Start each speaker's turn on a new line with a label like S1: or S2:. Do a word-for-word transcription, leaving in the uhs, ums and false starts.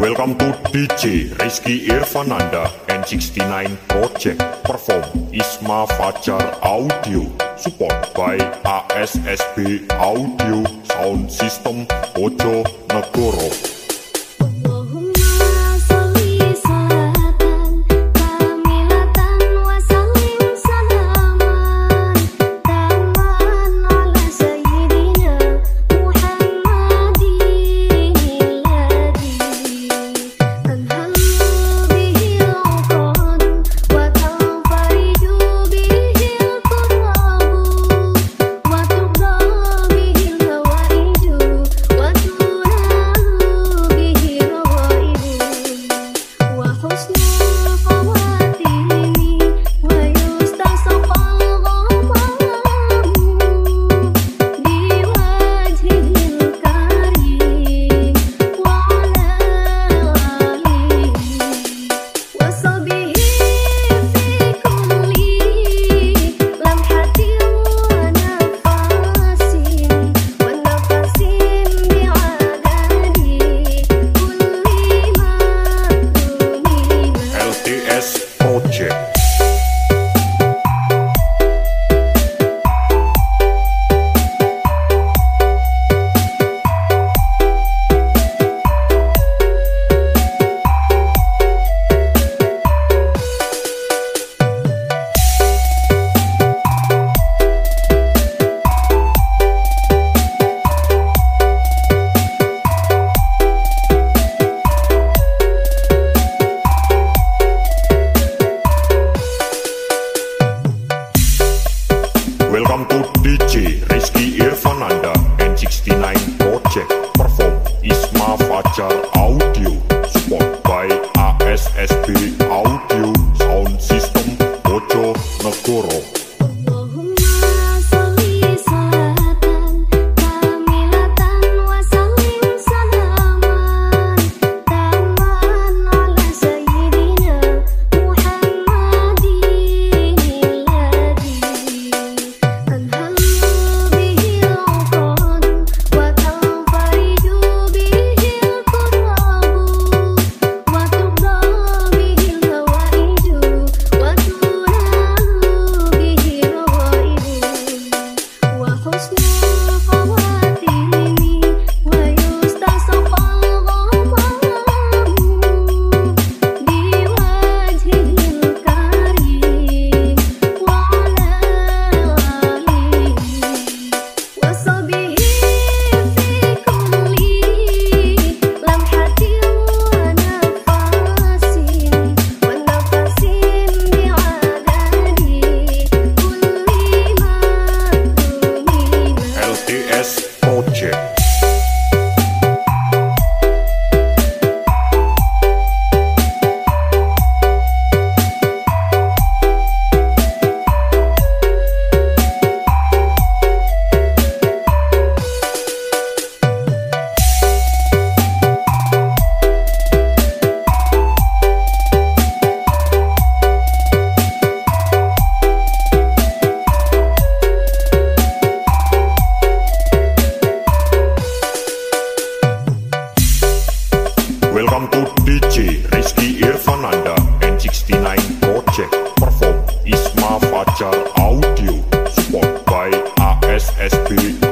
S1: Welcome to D J Rizky Irfananda N sixty-nine Project. Perform Isma Fajar Audio. Support by A S S B Audio Sound System Bojo Negoro. Welcome to D J Rizky Irfananda N sixty-nine Project. Perform Isma Fajar Audio. Support by A S S B Audio Sound System Bojo Negoro. Welcome to D J Rizky Irfananda N sixty-nine Project. Perform Isma Fajar Audio. Support by A S S B